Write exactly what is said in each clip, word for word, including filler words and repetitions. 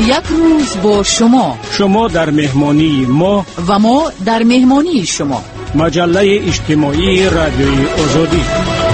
یک روز با شما، شما در مهمانی ما و ما در مهمانی شما. مجله اجتماعی رادیوی آزادی.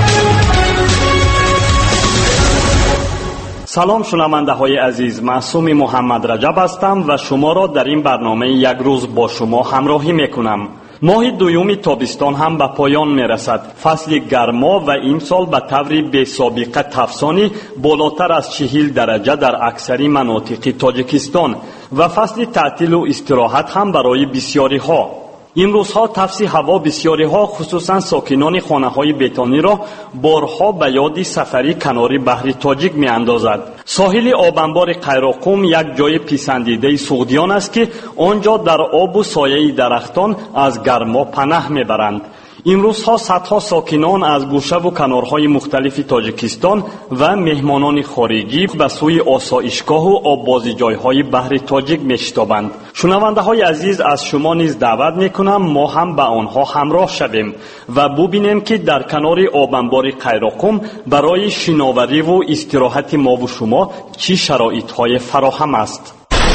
سلام شنونده های عزیز، معصوم محمد رجب هستم و شما را در این برنامه یک روز با شما همراهی میکنم. ماه دوم تابستان هم به پایان میرسد. فصل گرما و این سال به طور بی سابقه تفسانی بالاتر از چهل درجه در اکثر مناطق تاجیکستان و فصل تعطیل و استراحت هم برای بسیاری ها. این روزها تفسی هوا بسیاری ها خصوصا ساکنان خانه های بیتانی را بارها به یاد سفری کنار بحر تاجیک می اندازد. ساحل آبانبار قیراقم یک جای پسندیده سعودیان است که آنجا در آب و سایه درختان از گرما پناه می برند. این روزها صدها ساکنان از گوشه و کنارهای مختلف تاجیکستان و مهمانان خارجی به سوی آسایشگاه و آببازیجایهای بحر تاجیک می‌شتابند. شنونده های عزیز، از شما نیز دعوت میکنم ما هم به آنها همراه شویم و ببینیم که در کنار آبانبار قیراقم برای شناوری و استراحت ما و شما چه شرایط‌های فراهم است.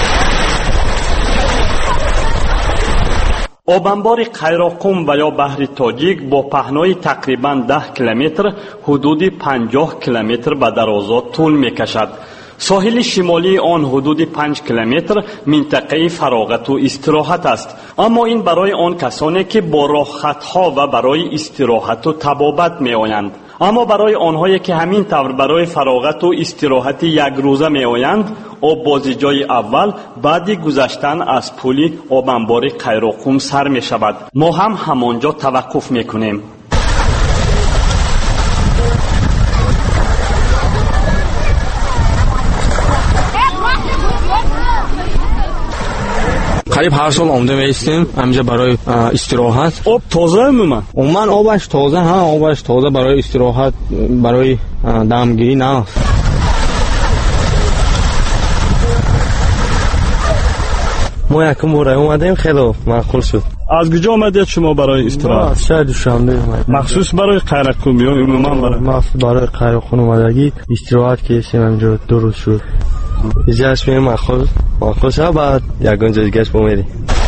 آبانبار قیراقم و یا بحر تاجیک با پهنای تقریباً ده کیلومتر حدود پنجاه کیلومتر به درازا طول میکشد. ساحل شمالی آن حدود پنج کیلومتر منطقه فراغت و استراحت است، اما این برای آن کسانی که با راحت‌ها و برای استراحت و طبابت میآیند. اما برای آنهایی که همین طور برای فراغت و استراحت یک روزه می آیند، آب بازیجای اول بعد گذشتن از پل آبانبار قیراقم سر می شود. ما هم همانجا توقف می کنیم. قریب هر سال آمده میستیم همینجا برای استراحت. آب تازه میمونه؟ عموما آبش تازه، ها آبش تازه برای استراحت، برای دمگیری نه. ما یکم برای اومدیم، خیلی معقول شد. از کجا آمدید شما برای استراحت؟ از شهر دوشنبه اومدیم. مخصوص برای قیراقم یا عموما برای؟ مخصوص برای قیراقم اومدگی استراحت کردیم، همینجا دو روز شد. اینجاش میریم معقول معقول شد، بعد یکان جای دیگه‌اش بمیریم.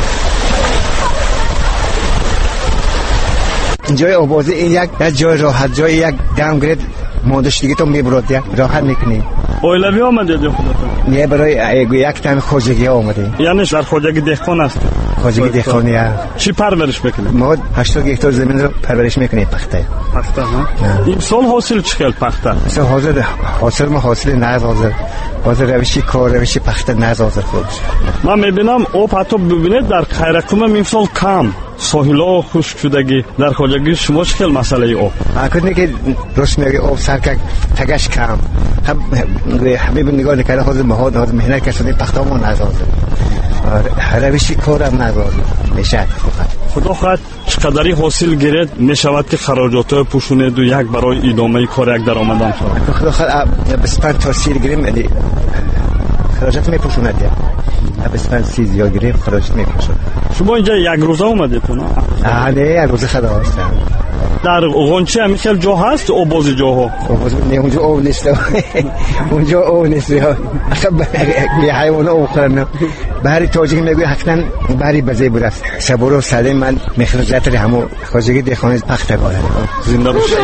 جای آبازی این یک جای راحت، جای یک دم گرد مادش دیگه تو میبرد یک راحت میکنی. اویلوی آمدید یا خودتون؟ نه، برای یک تن خوجگی آمده. یعنی در خوجگی دهقان است؟ خوجگی دهقانی هست. چی پرورش میکنید؟ ما هشتاد هکتار زمین رو پرورش میکنیم. پخته. پخته ها؟ این سال حاصل چقدر پخته؟ مثلا حاضر حاصل ما حاصل نه حاضر. حاضر روشی کار روشی پخته نه حاضر خود. من میبینم آب حتی ببینید در قیراقم این سال کم. ساحل‌ها خشک شدگی. در خوجگی شما چه مسئله آب؟ اکنون که درست میگه آب سرک تگش کم. هم حبیب نگاه نکرده حاضر مهاد حاضر مهنت کشیده پختامون نزازه. روشی کارم نزازه میشه. خدا خواهد چقدری حاصل گیرد میشود که خراجات پوشونید و یک برای ادامه کار یک درآمدان شود. خدا خواهد بسپن تا سیر گیریم خراجات میپوشوند. یا بسپن سی زیاد گیریم خراجات میپوشوند. شما اینجا یک روزه اومدید نه؟ نه، یک روزه خدا هستم. در غنچه هم خیلی جا هست او بازی جاها؟ نه، اونجا او نیست. اونجا او نیست. بی حیوان او خورن. بحری تاجیک میگوی حقیقتا بحری بزی بود است. صبور و ساده من مخرجات ری همو خوجگی دهقانی پخته باره. زنده باشید.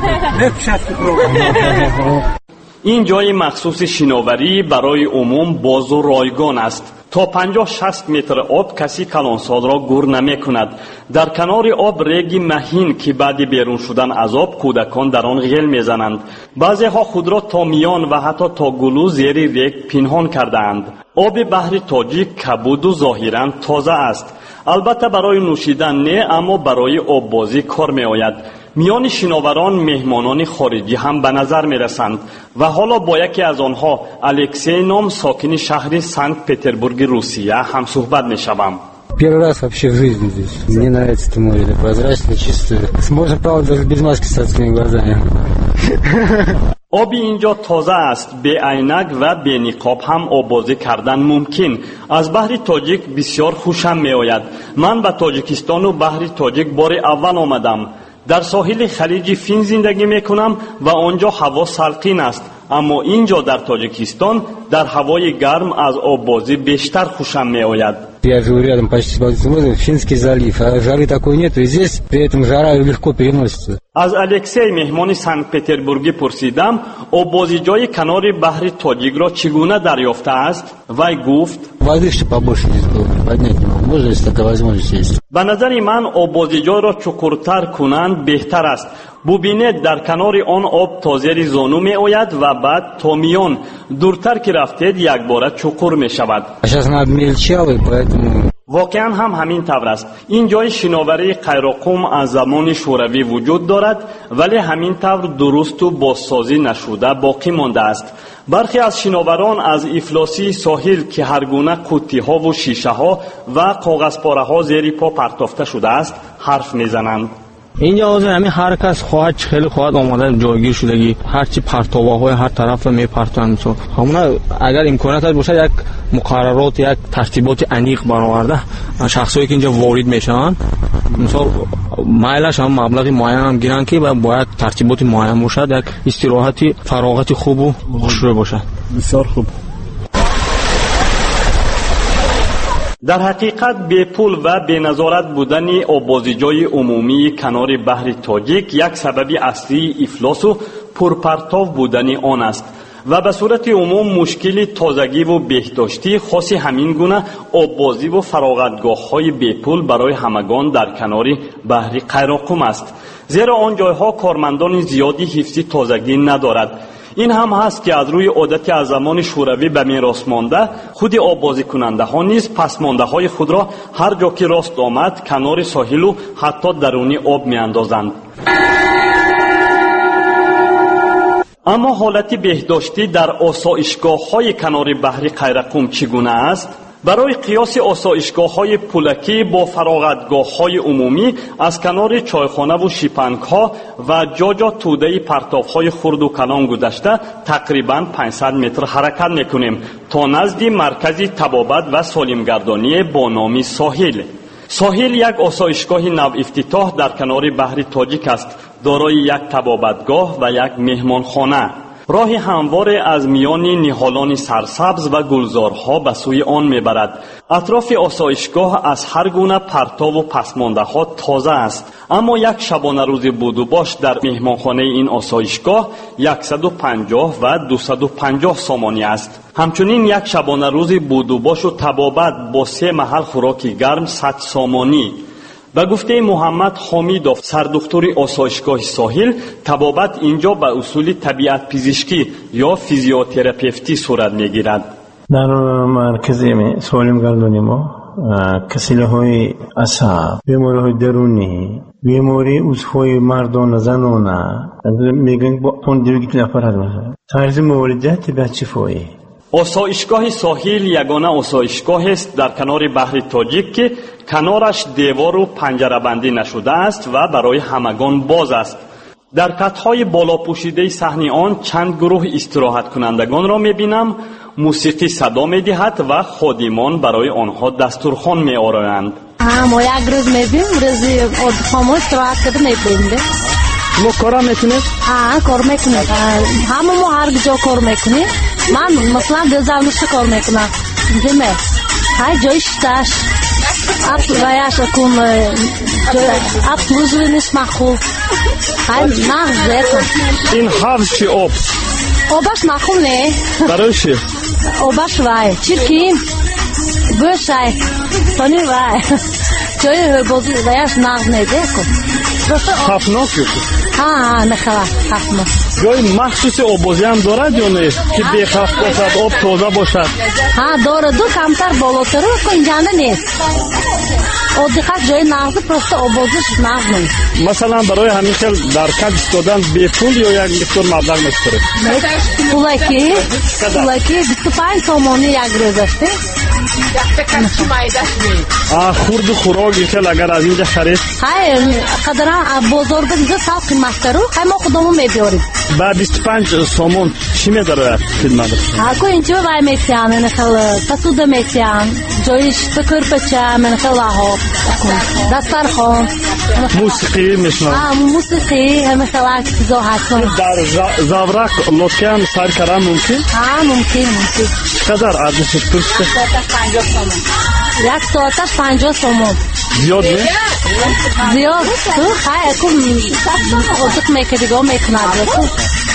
این جای مخصوص شناوری برای عموم باز و رایگان است. تا پنجاه شصت متر آب کسی کلانسال را گور نمی کند. در کنار آب ریگی مهین که بعد بیرون شدن از آب کودکان در آن غیل می زنند. بعضی ها خود را تا میان و حتی تا گلو زیر ریگ پنهان کرده اند. آب بحر تاجیک کبود و ظاهراً تازه است. البته برای نوشیدن نه، اما برای آب بازی کار می آید. میان شناوران مهمانان خارجی هم به نظر می رسند و حالا با یکی از آنها، الکسی نام، ساکن شهر سنت پتربورگ روسیه هم صحبت می شوم. Первый раз вообще в жизни здесь. Мне нравится это море, это прозрачное, чистое. Можно, правда, даже без маски стать своими глазами. آب اینجا تازه است، به عینک و به نقاب هم آبازی کردن ممکن. از بحر تاجیک بسیار خوشم می آید. من به تاجیکستان و بحر تاجیک بار اول آمدم. در ساحل خلیج فین زندگی می کنم و آنجا هوا سرخین است، اما اینجا در تاجیکستان در هوای گرم از آببازی بیشتر خوشم می آید. Я живу рядом почти с Балтийским, Финский залив, а жары такой нет, и здесь при этом жара легко переносится. از الکسی مهمان سنت پتربورگی پرسیدم آببازیجوی کنار بحر تاجیک را چگونه دریافته است. وی گفت Воды еще побольше здесь было, поднять не могу. Можно, если такая возможность есть. به نظر من آببازیجوی را چکورتر کنند بهتر است. ببینید در کنار آن آب تا زیر زانو می آید و بعد تا میان دورتر که رفتید یک باره چکور می شود. Сейчас она обмельчала, и поэтому... واقعا هم همین طور است. این جای شناوری قیراقم از زمان شوروی وجود دارد ولی همین طور درست و بازسازی نشده باقی مانده است. برخی از شناوران از افلاسی ساحل که هر گونه قوطی ها و شیشه ها و کاغذ پاره ها زیر پا پرتافته شده است حرف میزنند. اینجا از همین هر کس خواهد خیلی خواهد آماده جایگیر شدگی هر چی پرتابه‌های هر طرف میپرتند. همونا اگر امکانات باشه یک مقررات یک ترتیبات عمیق برآورده شخصایی که اینجا وارد میشن مثلا مایلش هم مبلغی معین هم گیرن که باید ترتیبات معین باشد یک استراحتی فراغت خوب و خوشرو باشه. بسیار خوب. در حقیقت بی پول و بی نظارت بودن آببازیجوی عمومی کنار بحر تاجیک یک سبب اصلی افلاس و پرپرتاب بودن آن است و به صورت عموم مشکل تازگی و بهداشتی خاصی همین گونه آببازی و فراغتگاه های بی پول برای همگان در کنار بحر قیراقم است، زیرا آن جایها کارمندان زیادی حفظ تازگی ندارد. این هم هست که از روی عادت از زمان شوروی به میراث مانده خود آببازی کننده ها نیز پسمانده های خود را هر جا که راست آمد کنار ساحل و حتی درونی آب می اندازند. اما حالت بهداشتی در آسایشگاه های کنار بحر قیراقم چگونه است؟ برای قیاس آسایشگاه های پولکی با فراغتگاه های عمومی از کنار چایخانه و شیپنگ ها و جا جا توده پرتاب های خرد و کلان گذشته تقریبا پانصد متر حرکت میکنیم تا نزد مرکز طبابت و سالمگردانی با نام ساحل. ساحل یک آسایشگاه نو افتتاح در کنار بحر تاجیک است، دارای یک طبابتگاه و یک مهمانخانه. راه هموار از میان نهالان سرسبز و گلزارها به سوی آن میبرد. اطراف آسایشگاه از هر گونه پرتاب و پسمانده ها تازه است، اما یک شبانه روز بود و باش در مهمانخانه این آسایشگاه صد و پنجاه و دویست و پنجاه سامانی است. همچنین یک شبانه روز بود و باش و طبابت با سه محل خوراک گرم صد سامانی. به گفته محمد حمیدوف سردکتر آسایشگاه ساحل، طبابت اینجا به اصول طبیعت پزشکی یا فیزیوتراپیستی صورت میگیرد. در مرکز سالمگردانی ما کسیله های اعصاب، بیماری های درونی، بیماری عضوهای مردان زنانه میگن با اون دیگه نفرات میشه. طرز مولدیت بچه‌فایی. آسایشگاه ساحل یگانه آسایشگاه است در کنار بحر تاجیک که کنارش دیوار و پنجره بندی نشده است و برای همگان باز است. در کتهای بالا پوشیده صحن آن چند گروه استراحت کنندگان را میبینم. موسیقی صدا میدهد و خادمان برای آنها دسترخوان میآورند. ما یک روز میبینیم، روزی خامو استراحت کرده میبینیم. ما کارا میکنید؟ ها کار میکنیم، همه ما هر جا کار میکنیم. من مثلا دزاونشته کار میکنم دیمه های جایش داش اپ وایاش کم اپ روزی نیست مخول های مغز زیکن این حوض چی آب؟ آبش مخول نه برای چی؟ آبش وای چیرکین بوشای تانی وای جای بازی وایاش مغز نیدیکن خفناک ها نخوا خفناک جای مخصوص آببازی هم دارد یا نه که بخف باشد آب تازه باشد؟ ها داره دو کمتر بالاتر و اینجا نیست. دقیقاً جای نغز پرسته آبازش نغز نیست. مثلا برای همین خیل در کج استادن به پول یا یک مقدار مبلغ می‌خوره؟ پولکی پولکی بیست و پنج تومانی یک روز است. آ خورد و خوراک خیل اگر از اینجا خرید؟ های قدرا بازار بنده سال قیمت رو های ما خودمون میبریم. با بیست و پنج سومون چی می‌داره خدمت؟ اكو اینجا وای میسیان من خل پسود میسیان جایش فکر بچه من خلاها دسترخوان موسیقی میشنم. آه موسیقی هم خلاك زو هستم. در زاورک لطفاً سر کردن ممکن؟ آه ممکن ممکن. چقدر ارزش پرسته؟ یک ساعتش پنجاه سومون. زیاد نه؟ زیاد. تو خیلی کم ازت میکردیگو میکند.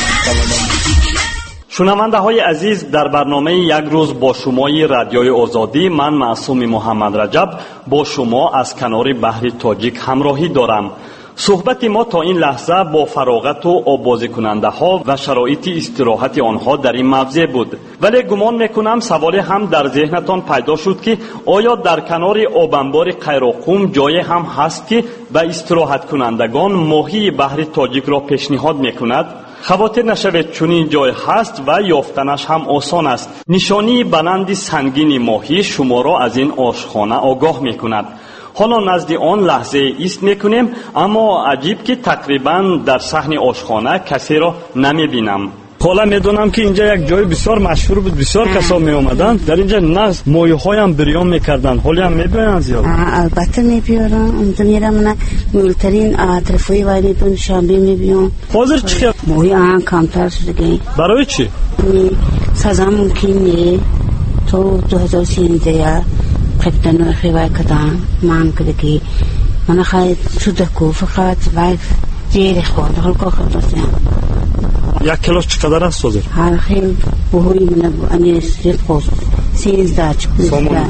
شنونده های عزیز، در برنامه یک روز با شمای رادیوی آزادی من معصوم محمد رجب با شما از کنار بحر تاجیک همراهی دارم. صحبت ما تا این لحظه با فراغت و آبازی کننده ها و شرایط استراحت آنها در این موضع بود، ولی گمان میکنم سوال هم در ذهنتان پیدا شد که آیا در کنار آبانبار قیراقوم جای هم هست که به استراحت کنندگان ماهی بحر تاجیک را پیشنهاد میکند؟ خواطر نشوید، چنین جای هست و یافتنش هم آسان است. نشانی بلند سنگین ماهی شما را از این آشخانه آگاه میکند. حالا نزد آن لحظه ایست میکنیم، اما عجیب که تقریبا در صحن آشخانه کسی را نمیبینم. حالا میدونم که اینجا یک جای بسیار مشهور بود، بسیار کسا می اومدن در اینجا ناز ماهی های هم بریان میکردن. حالی هم میبینن زیاد؟ البته میبیارن. اونجا میرم من مولترین ترفوی وای میبین شنبه میبینم. حاضر چی ماهی آن کمتر شده. برای چی؟ سزا ممکنه تو دو هزار و سیزده قبطان خیوای کدام مان کده که من خواهد شده که فقط وای زیر خورد حال که خورد هستیم. یک کیلوش چقدر است حاضر؟ هر خیلی بهوی من انیس زیر خورد سیزده چکوزده.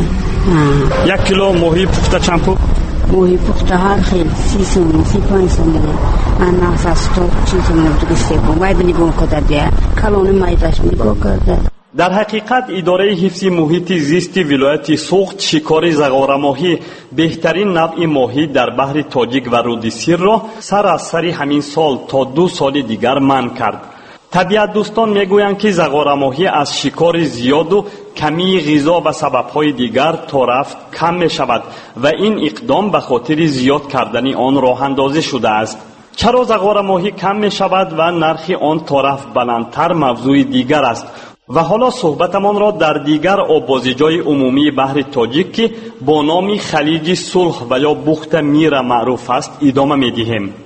یک کیلو ماهی پخته چند پو؟ ماهی پخته هر خیلی سی سومه سی پنج سومه من نفس تو چیز من رو دگسته کن وای بنی بون کده بیا کلون مایدش میگو کرده. در حقیقت اداره حفظ محیط زیست ولایت سوخت شکار زغار ماهی بهترین نوع ماهی در بحر تاجیک و رودسیر را سر از سر همین سال تا دو سال دیگر منع کرد. طبیعت دوستان میگویند که زغار ماهی از شکار زیاد و کمی غذا و سببهای دیگر تا رفت کم می شود و این اقدام به خاطر زیاد کردن آن راه اندازی شده است. چرا زغار ماهی کم می شود و نرخ آن تا رفت بلندتر موضوع دیگر است. و حالا صحبتمان را در دیگر آبازیجای عمومی بحر تاجیک که با نام خلیج صلح و یا بخت میر معروف است ادامه می‌دهیم.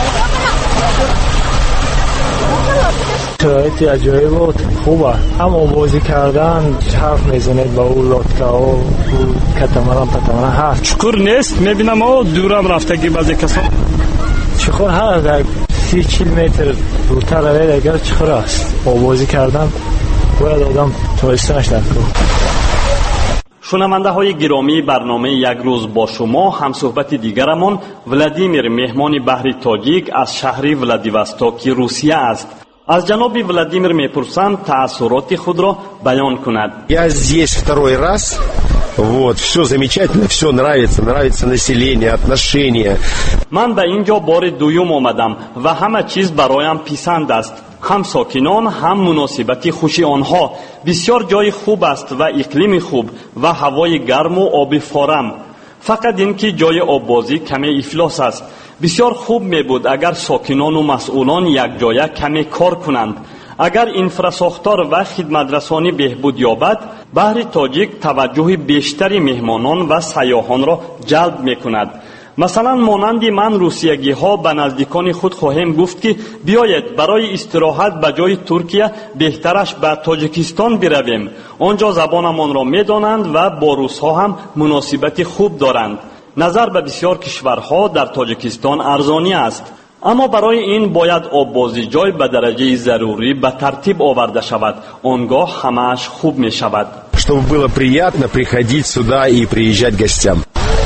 شرایط عجایب بود، خوبه. هم آبازی کردن حرف میزنید با اون لاتکا و کتمران پتمران هست. چکر نیست؟ میبینم او دورم رفتگی بعضی کسان چکر هست در سی چیل متر دورتر روید اگر چکر است. آبازی کردن باید آدم توستنش در کنه. شنونده های گرامی، برنامه یک روز با شما هم صحبت دیگرمان ولادیمیر مهمان بحر تاجیک از شهر ولادیواستوک روسیه است. از جناب ولادیمیر میپرسم تأثیرات خود را بیان کند. Я здесь второй раз. Вот, все замечательно, все нравится, нравится население, отношения. من به اینجا بار دوم آمدم و همه چیز برایم پسند است. هم ساکنان هم مناسبت خوش آنها. بسیار جای خوب است و اقلیم خوب و هوای گرم و آب فارم. فقط اینکه جای آببازی کمی افلاس است. بسیار خوب می بود اگر ساکنان و مسئولان یک جای کمی کار کنند. اگر انفراساختار و خدمترسانی بهبود یابد، بحر تاجیک توجه بیشتری مهمانان و سیاحان را جلب می کند. مثلا مانند من روسیگی ها به نزدیکان خود خواهیم گفت که بیایید برای استراحت به جای ترکیه بهترش به تاجیکستان برویم. آنجا زبانمان را می دانند و با روس ها هم مناسبت خوب دارند. نظر به بسیار کشورها در تاجیکستان ارزانی است. اما برای این باید آببازی جای به درجه ضروری به ترتیب آورده شود. آنگاه همه‌اش خوب می شود. Чтобы было приятно приходить сюда и приезжать гостям.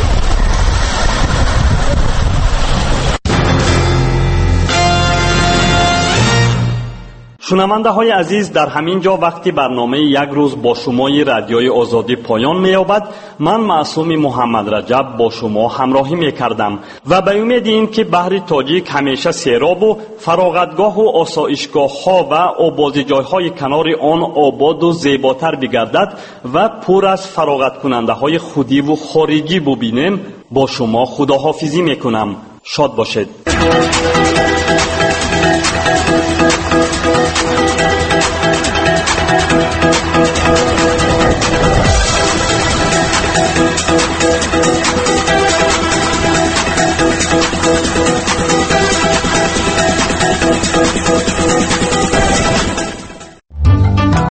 شنونده های عزیز، در همین جا وقتی برنامه یک روز با شمای رادیوی آزادی پایان می یابد، من معصوم محمد رجب با شما همراهی می کردم و به امید این که بحر تاجیک همیشه سیراب و فراغتگاه و آسایشگاه ها و آبازی جای های کنار آن آباد و زیباتر بگردد و پر از فراغت کننده های خودی و خارجی ببینیم، با شما خداحافظی می کنم. شاد باشید.